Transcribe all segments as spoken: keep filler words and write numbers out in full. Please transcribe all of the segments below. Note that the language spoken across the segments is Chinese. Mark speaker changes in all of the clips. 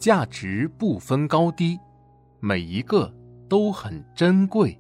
Speaker 1: 价值不分高低，每一个都很珍贵。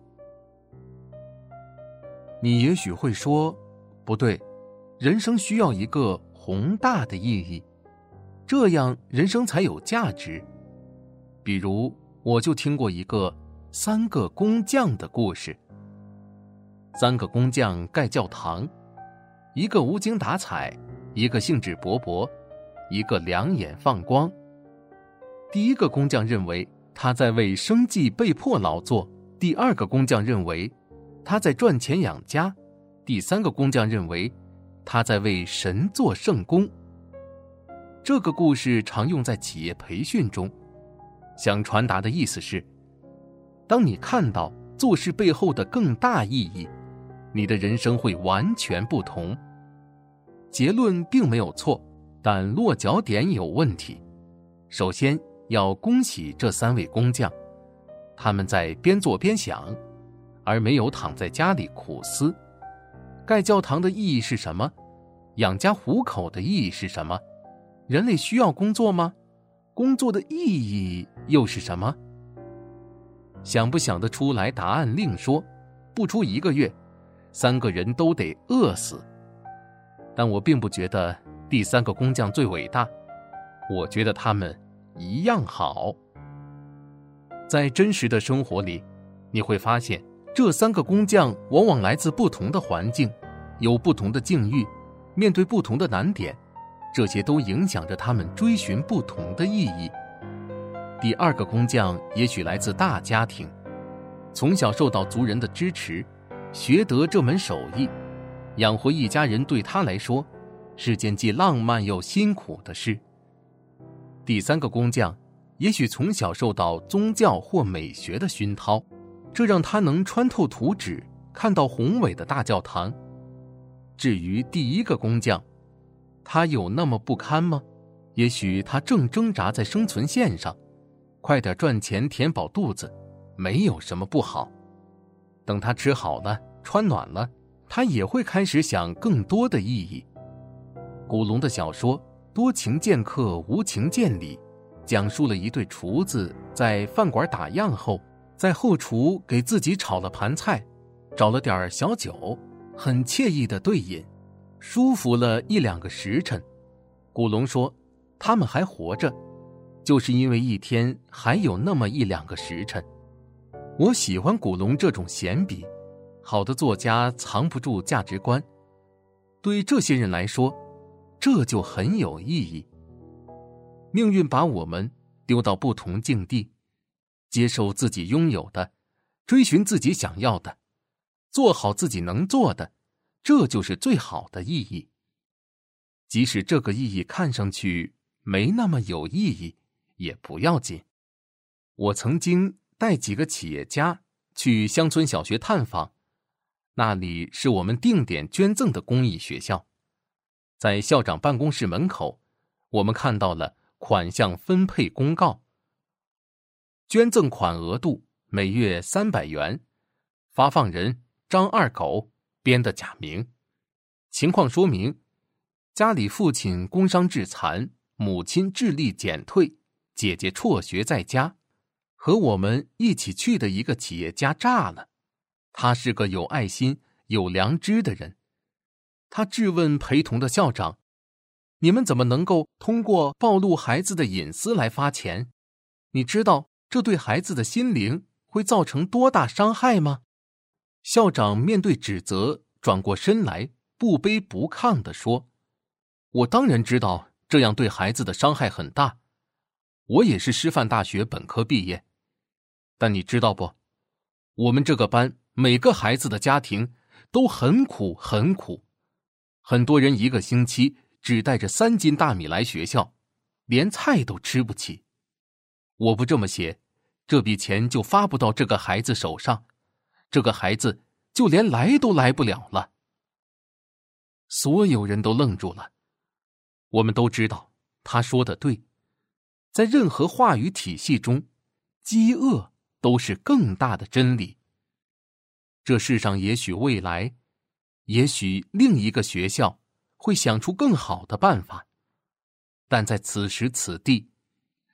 Speaker 1: 你也许会说，不对，人生需要一个宏大的意义，这样人生才有价值。比如，我就听过一个三个工匠的故事。三个工匠盖教堂，一个无精打采，一个兴致勃勃，一个两眼放光。第一个工匠认为他在为生计被迫劳作，第二个工匠认为他在赚钱养家，第三个工匠认为他在为神做圣工。这个故事常用在企业培训中，想传达的意思是，当你看到做事背后的更大意义，你的人生会完全不同。结论并没有错，但落脚点有问题。首先要恭喜这三位工匠，他们在边做边想，而没有躺在家里苦思。盖教堂的意义是什么？养家糊口的意义是什么？人类需要工作吗？工作的意义又是什么？想不想得出来答案另说，不出一个月，三个人都得饿死。但我并不觉得第三个工匠最伟大，我觉得他们一样好。在真实的生活里，你会发现这三个工匠往往来自不同的环境，有不同的境遇，面对不同的难点，这些都影响着他们追寻不同的意义。第二个工匠也许来自大家庭，从小受到族人的支持，学得这门手艺，养活一家人对他来说是件既浪漫又辛苦的事。第三个工匠也许从小受到宗教或美学的熏陶，这让他能穿透图纸，看到宏伟的大教堂。至于第一个工匠，他有那么不堪吗？也许他正挣扎在生存线上，快点赚钱填饱肚子，没有什么不好。等他吃好了，穿暖了，他也会开始想更多的意义。古龙的小说《多情剑客无情剑》里，讲述了一对厨子在饭馆打烊后，在后厨给自己炒了盘菜，找了点小酒，很惬意的对饮，舒服了一两个时辰。古龙说，他们还活着，就是因为一天还有那么一两个时辰。我喜欢古龙这种闲笔，好的作家藏不住价值观，对这些人来说，这就很有意义。命运把我们丢到不同境地，接受自己拥有的，追寻自己想要的，做好自己能做的，这就是最好的意义。即使这个意义看上去没那么有意义，也不要紧。我曾经带几个企业家去乡村小学探访，那里是我们定点捐赠的公益学校。在校长办公室门口，我们看到了款项分配公告。捐赠款额度每月三百元，发放人张二狗，编的假名。情况说明，家里父亲工伤致残，母亲智力减退，姐姐辍学在家。和我们一起去的一个企业家炸了，他是个有爱心、有良知的人。他质问陪同的校长，你们怎么能够通过暴露孩子的隐私来发钱？你知道这对孩子的心灵会造成多大伤害吗？校长面对指责，转过身来，不卑不亢地说，我当然知道这样对孩子的伤害很大，我也是师范大学本科毕业。但你知道不，我们这个班每个孩子的家庭都很苦很苦，很多人一个星期只带着三斤大米来学校，连菜都吃不起。我不这么写，这笔钱就发不到这个孩子手上，这个孩子就连来都来不了了。所有人都愣住了。我们都知道他说的对，在任何话语体系中，饥饿都是更大的真理。这世上也许未来，也许另一个学校会想出更好的办法，但在此时此地，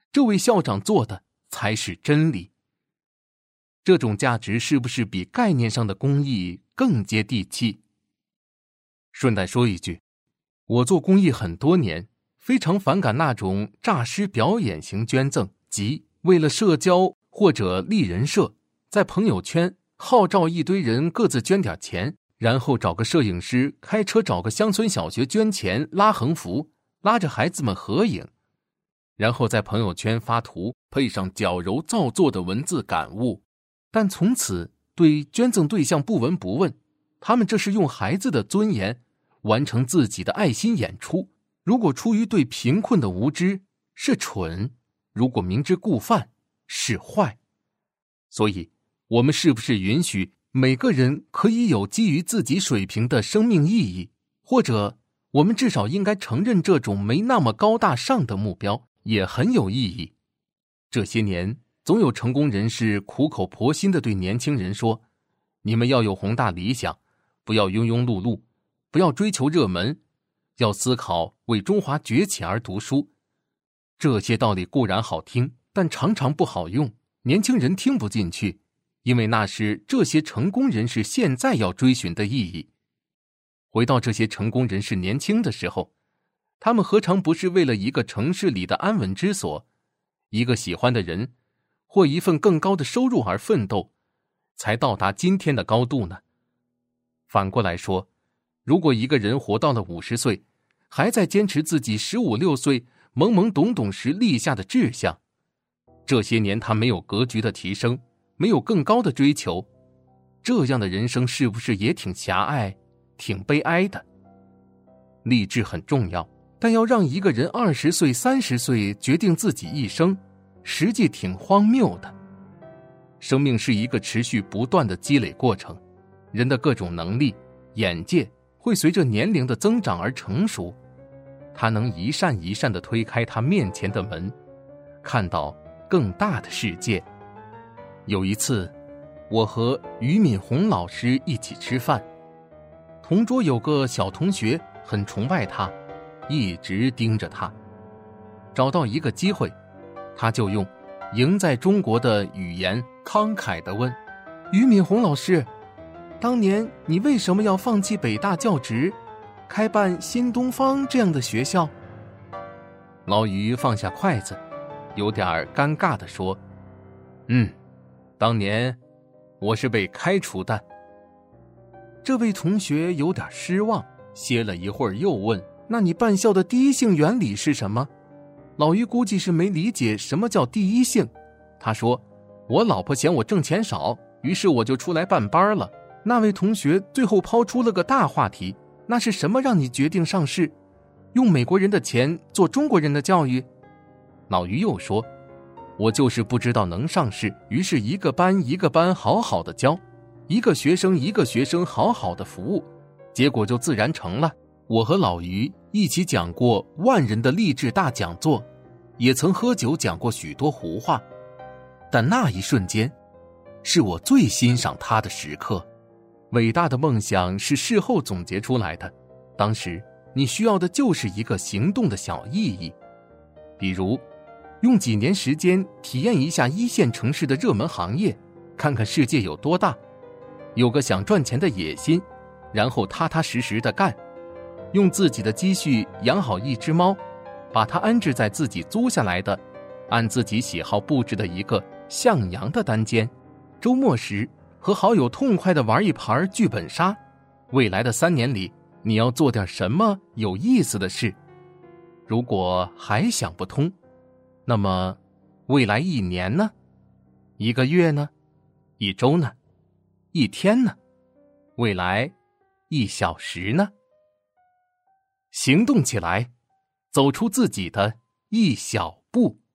Speaker 1: 这位校长做的才是真理。这种价值是不是比概念上的公益更接地气？顺带说一句，我做公益很多年，非常反感那种诈尸表演型捐赠，即为了社交或者立人设，在朋友圈号召一堆人各自捐点钱，然后找个摄影师开车找个乡村小学捐钱，拉横幅，拉着孩子们合影，然后在朋友圈发图，配上矫揉造作的文字感悟，但从此对捐赠对象不闻不问。他们这是用孩子的尊严完成自己的爱心演出，如果出于对贫困的无知，是蠢；如果明知故犯，是坏。所以我们是不是允许每个人可以有基于自己水平的生命意义，或者我们至少应该承认这种没那么高大上的目标也很有意义。这些年总有成功人士苦口婆心地对年轻人说，你们要有宏大理想，不要庸庸碌碌，不要追求热门，要思考为中华崛起而读书。这些道理固然好听，但常常不好用，年轻人听不进去，因为那是这些成功人士现在要追寻的意义。回到这些成功人士年轻的时候，他们何尝不是为了一个城市里的安稳之所，一个喜欢的人，或一份更高的收入而奋斗，才到达今天的高度呢？反过来说，如果一个人活到了五十岁，还在坚持自己十五六岁懵懵懂懂时立下的志向，这些年他没有格局的提升，没有更高的追求，这样的人生是不是也挺狭隘，挺悲哀的？励志很重要，但要让一个人二十岁、三十岁决定自己一生，实际挺荒谬的。生命是一个持续不断的积累过程，人的各种能力、眼界会随着年龄的增长而成熟，他能一扇一扇地推开他面前的门，看到更大的世界。有一次，我和俞敏洪老师一起吃饭，同桌有个小同学很崇拜他，一直盯着他。找到一个机会，他就用赢在中国的语言慷慨地问，俞敏洪老师，当年你为什么要放弃北大教职，开办新东方这样的学校？老俞放下筷子，有点尴尬地说，嗯，当年我是被开除的。这位同学有点失望，歇了一会儿又问，那你办校的第一性原理是什么？老俞估计是没理解什么叫第一性，他说，我老婆嫌我挣钱少，于是我就出来办班了。那位同学最后抛出了个大话题，那是什么让你决定上市？用美国人的钱做中国人的教育？老俞又说，我就是不知道能上市，于是一个班一个班好好的教，一个学生一个学生好好的服务，结果就自然成了。我和老俞一起讲过万人的励志大讲座，也曾喝酒讲过许多胡话，但那一瞬间是我最欣赏他的时刻。伟大的梦想是事后总结出来的，当时你需要的就是一个行动的小意义，比如用几年时间体验一下一线城市的热门行业，看看世界有多大，有个想赚钱的野心，然后踏踏实实的干，用自己的积蓄养好一只猫，把它安置在自己租下来的按自己喜好布置的一个向阳的单间，周末时和好友痛快地玩一盘剧本杀。未来的三年里，你要做点什么有意思的事？如果还想不通，那么未来一年呢？一个月呢？一周呢？一天呢？未来一小时呢？行动起来，走出自己的一小步。